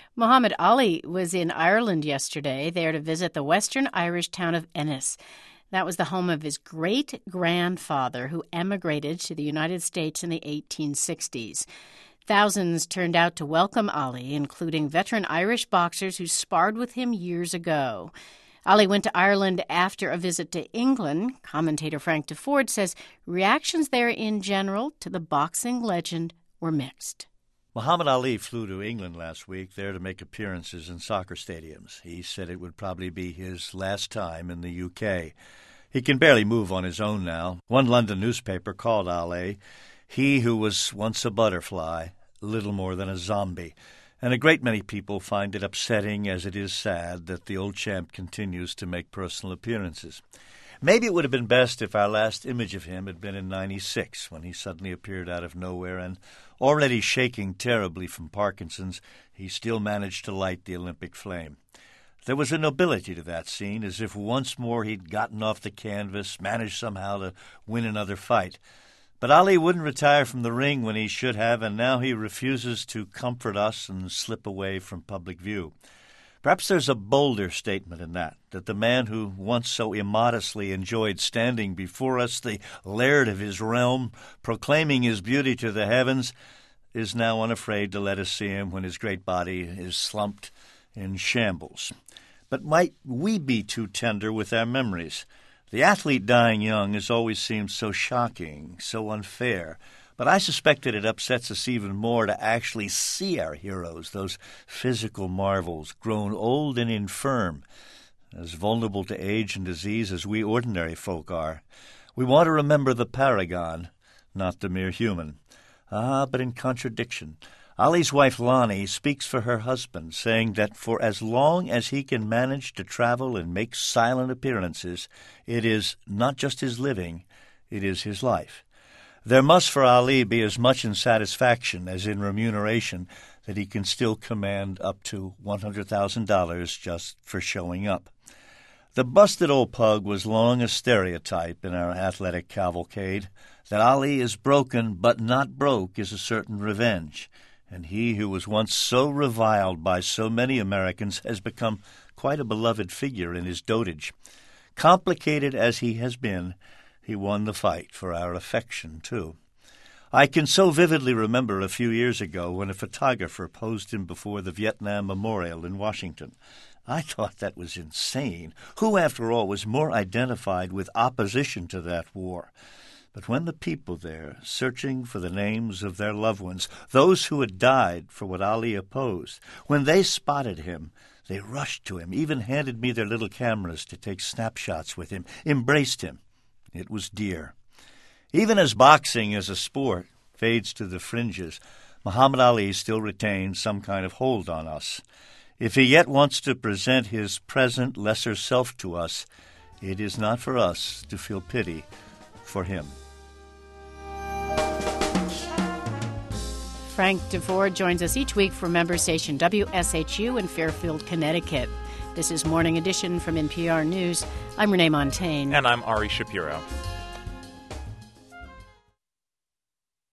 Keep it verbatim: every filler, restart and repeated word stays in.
Muhammad Ali was in Ireland yesterday, there to visit the western Irish town of Ennis. That was the home of his great-grandfather, who emigrated to the United States in the eighteen sixties. Thousands turned out to welcome Ali, including veteran Irish boxers who sparred with him years ago. Ali went to Ireland after a visit to England. Commentator Frank DeFord says reactions there in general to the boxing legend were mixed. Muhammad Ali flew to England last week there to make appearances in soccer stadiums. He said it would probably be his last time in the U K. He can barely move on his own now. One London newspaper called Ali, he who was once a butterfly, little more than a zombie. And a great many people find it upsetting, as it is sad, that the old champ continues to make personal appearances. Maybe it would have been best if our last image of him had been in ninety-six, when he suddenly appeared out of nowhere and, already shaking terribly from Parkinson's, he still managed to light the Olympic flame. There was a nobility to that scene, as if once more he'd gotten off the canvas, managed somehow to win another fight. But Ali wouldn't retire from the ring when he should have, and now he refuses to comfort us and slip away from public view. Perhaps there's a bolder statement in that, that the man who once so immodestly enjoyed standing before us, the laird of his realm, proclaiming his beauty to the heavens, is now unafraid to let us see him when his great body is slumped in shambles. But might we be too tender with our memories? The athlete dying young has always seemed so shocking, so unfair, but I suspect that it upsets us even more to actually see our heroes, those physical marvels, grown old and infirm, as vulnerable to age and disease as we ordinary folk are. We want to remember the paragon, not the mere human. Ah, but in contradiction, Ali's wife Lonnie speaks for her husband, saying that for as long as he can manage to travel and make silent appearances, it is not just his living, it is his life. There must for Ali be as much in satisfaction as in remuneration that he can still command up to one hundred thousand dollars just for showing up. The busted old pug was long a stereotype in our athletic cavalcade. That Ali is broken but not broke is a certain revenge. And he who was once so reviled by so many Americans has become quite a beloved figure in his dotage. Complicated as he has been, he won the fight for our affection, too. I can so vividly remember a few years ago when a photographer posed him before the Vietnam Memorial in Washington. I thought that was insane. Who, after all, was more identified with opposition to that war? But when the people there, searching for the names of their loved ones, those who had died for what Ali opposed, when they spotted him, they rushed to him, even handed me their little cameras to take snapshots with him, embraced him. It was dear. Even as boxing as a sport fades to the fringes, Muhammad Ali still retains some kind of hold on us. If he yet wants to present his present lesser self to us, it is not for us to feel pity for him. Frank DeFord joins us each week from member station W S H U in Fairfield, Connecticut. This is Morning Edition from N P R News. I'm Renee Montaigne. And I'm Ari Shapiro.